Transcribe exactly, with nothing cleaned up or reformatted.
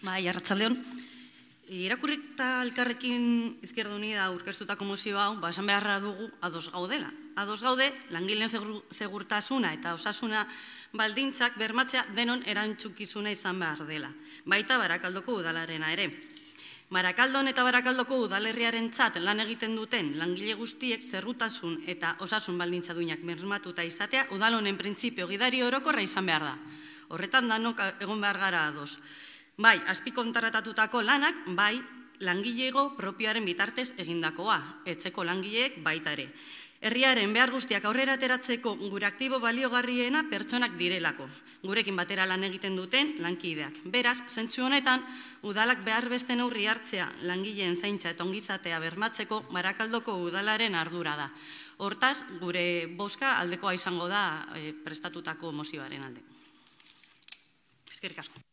Bai, arratsaldeon. Irakurrita elkarrekin Izquierda Unida aurkeztutako mozio hau, ba, esan beharra dugu ados gaudela. Ados gaude, langileen segurtasuna eta osasuna baldintzak bermatzea denon erantzukizuna izan behar dela. Baita Barakaldoko udalarena ere. Barakaldon eta Barakaldoko udalerriaren txat lan egiten duten langile guztiek zerrutasun eta osasun baldintza duinak bermatuta izatea udalonen printzipio gidari orokorra izan behar da. Horretan danok egon behar gara ados. Bai, azpikontratatutako lanak, bai, langilego propioaren bitartez egindakoa, etxeko langileek baita ere. Herriaren behar guztiak aurrera ateratzeko gure aktibo baliogarriena pertsonak direlako, gurekin batera lan egiten duten lankideak. Beraz, zentzu honetan, udalak behar beste neurri hartzea langileen zaintza eta ongizatea bermatzeko Barakaldoko udalaren ardura da. Hortaz, gure bozka aldekoa izango da prestatutako mozioaren alde. Eskerrik asko.